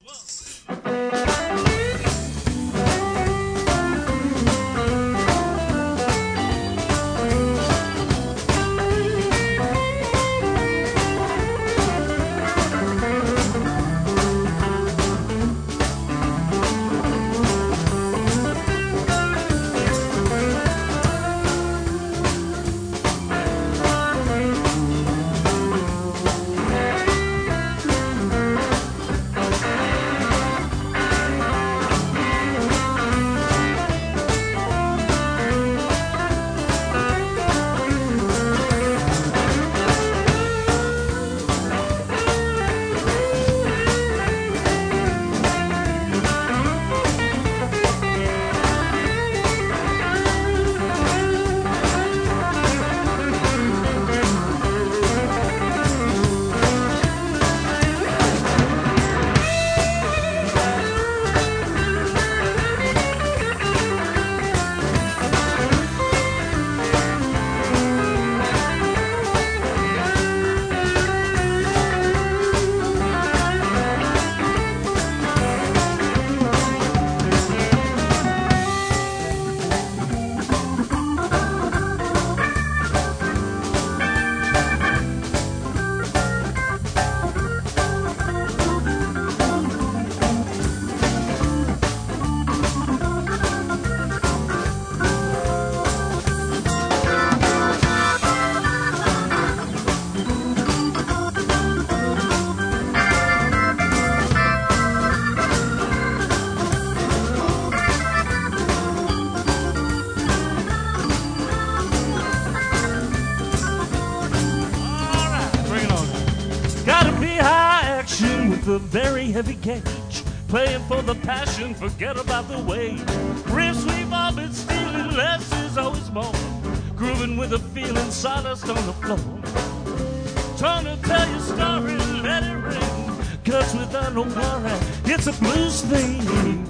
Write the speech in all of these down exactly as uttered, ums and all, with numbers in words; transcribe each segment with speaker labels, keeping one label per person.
Speaker 1: A very heavy gauge, playing for the passion, forget about the weight. Riffs we've all been stealing, less is always more. Grooving with a feeling, sawdust on the floor. Trying to tell your story, let it ring. Cause without no worry, it's a blues thing.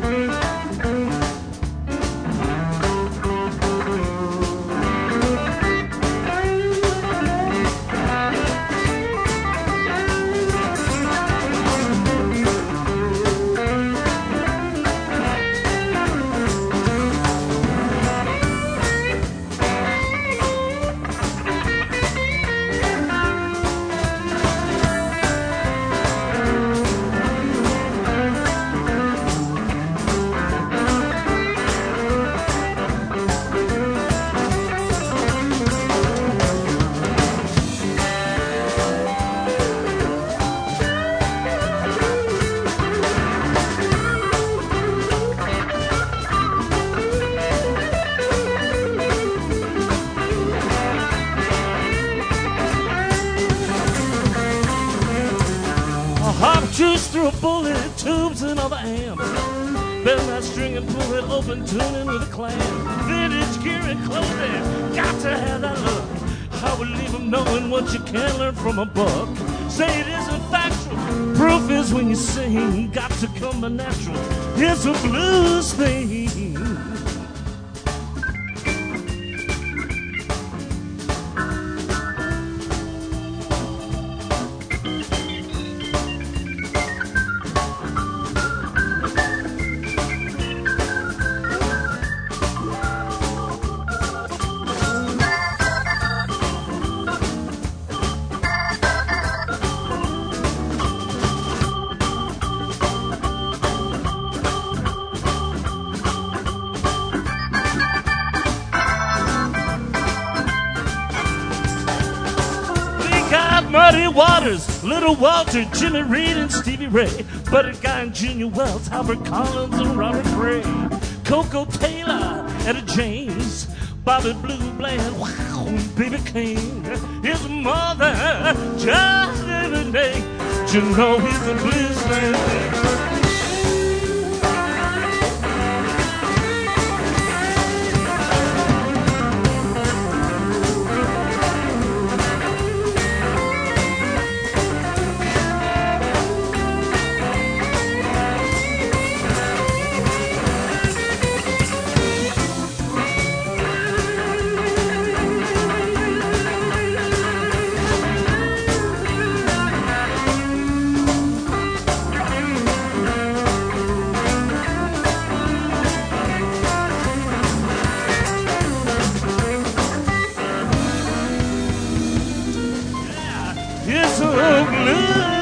Speaker 1: Juice through a bullet, tubes and all the amps. Bend that string and pull it open, tuning with a clam. Vintage gear and clothing, got to have that look. I would leave them knowing what you can learn from a book. Say it isn't factual, proof is when you sing. Got to come a natural, it's a blues thing. Muddy Waters, Little Walter, Jimmy Reed and Stevie Ray, Buddy Guy and Junior Wells, Albert Collins and Robert Gray, Coco Taylor, Etta James, Bobby Blue Bland, wow, Baby King, his mother, just every day, you know he's a blues man. blue.